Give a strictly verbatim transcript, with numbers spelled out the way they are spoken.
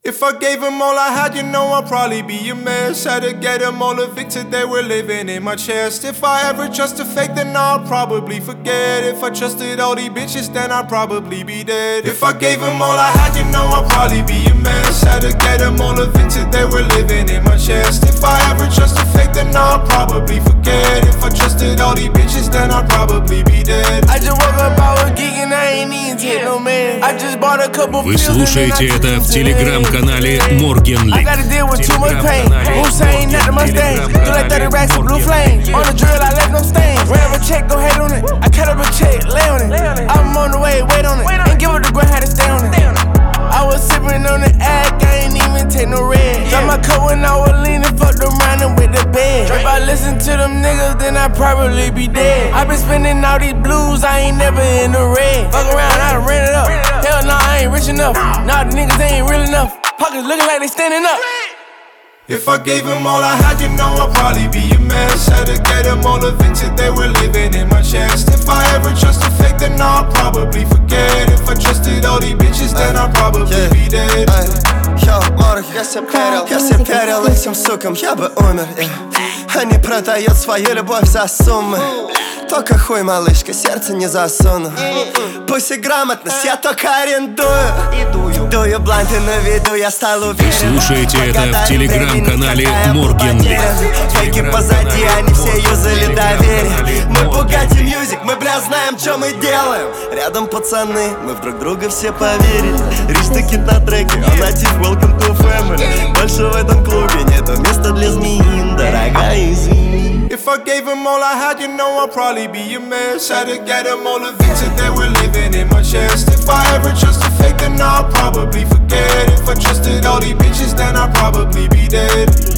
If I gave them all I had, you know I'd probably be a mess. Had to get them all evicted, they were living in my chest. If I ever trust a fake, then I'll probably forget. If I trusted all these bitches, then I'd probably be dead. If I gave them all I had, you know I'd probably be a mess. Had to get them all evicted, they were living in my chest. If I ever trust a fake, then I'll probably forget. If I trusted all these bitches, then I'd probably be dead. I just woke up, I was geeking, I ain't even take no man. I just bought a couple. Вы слушаете это в телеграм-канале Morgan Lee. I gotta deal with too much pain. Hussein, not the Mustang. Do like thirty racks of blue flames. On the drill, I left no stains. Grab a check, go hate on it. I cut up a check, lay on it. I'm on the way, wait on it. Ain't give up the grind, had to stay on it. I was sipping on the act, I ain't even take no red. Got my coat when I was leaning, fucked around and with the bed. If I listen to them niggas, then I'd probably be dead. I been spending all these blues, I ain't never in the red. Fuck around, I done ran it up. Hell nah, I ain't rich enough. Nah, the niggas ain't real enough. Pockets looking like they standing up. If I gave them all I had, you know I'd probably be a mess. Had to get them all evicted, they were living in my chest. If I ever trust a fake, then I'll probably forget. If I trusted all these bitches, then I'd probably yeah. be dead. Йо, морг, я все перел, я все перел этим сукам, я бы умер, yeah. Они продают свою любовь за суммы. Только хуй, малышка, сердце не засуну. Пусть и грамотность, я только арендую. Дую бланты на виду, я стал уверен. Вы слушаете это в телеграм-канале Morgan Lee. Фейки позади, они все юзали доверие. Мы Bugatti Music, мы, бля, знаем, что мы делаем. Рядом пацаны, мы в друг друга все поверили. Рич таки на треке, а натив welcome to family. Больше в этом клубе нету места для змеин, дорогая, извини. If I gave them all I had, you know I'd probably be a mess. Had to get them all evicted, they were living in my chest. If I ever trust a fake, then I'll probably forget. If I trusted all these bitches, then I'd probably be dead.